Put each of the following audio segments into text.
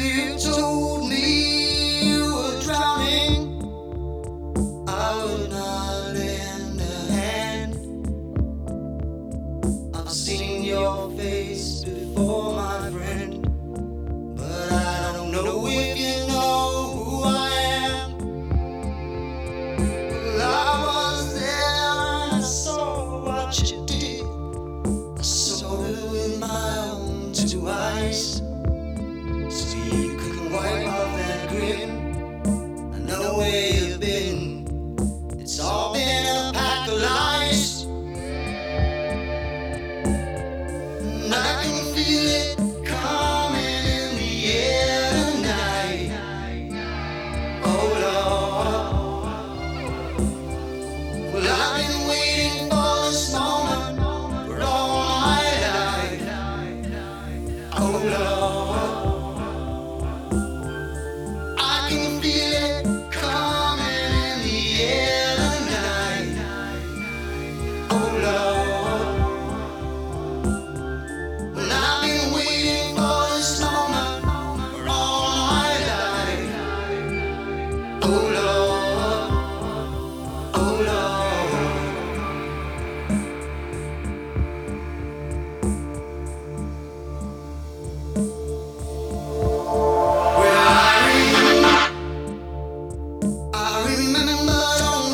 you told me you were drowning, I would not lend a hand. I've seen your face before, my friend, but I don't know if you know who I am. Well, I was there and I saw what you did. I saw it with my own two eyes, so you couldn't wipe off that grin. I know where you've been. It's all been a pack of lies, and I can feel it coming in the air tonight. Oh Lord, well I've been waiting for this moment for all my life. Oh Lord, I can feel it coming in the air tonight. Oh Lord, well I've been waiting for this moment for all my life. Oh Lord, oh Lord. I remember, don't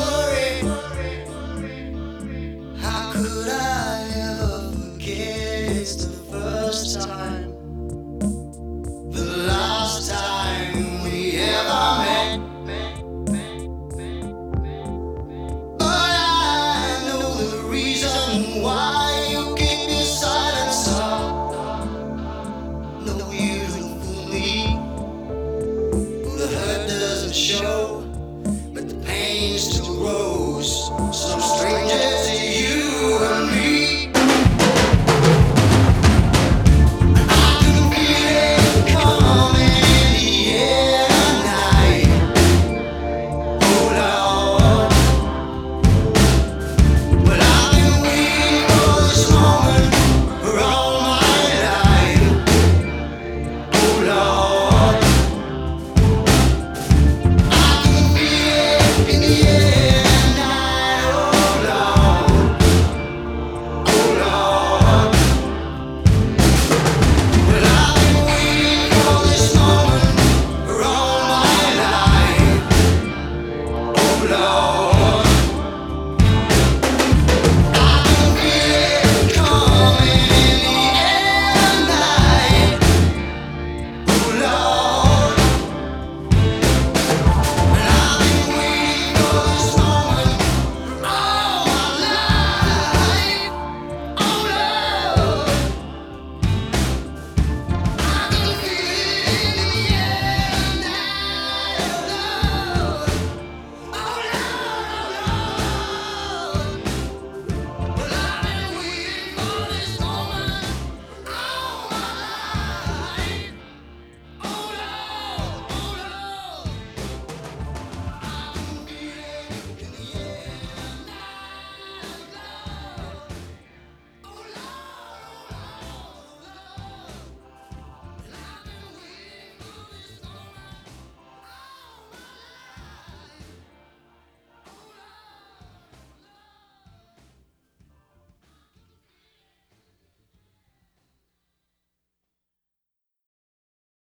worry. How could I ever forget? It's the first time, the last time we ever met. But I know the reason why you keep your silence up. No, you don't fool me. The hurt doesn't show, but the pain still grows so strange.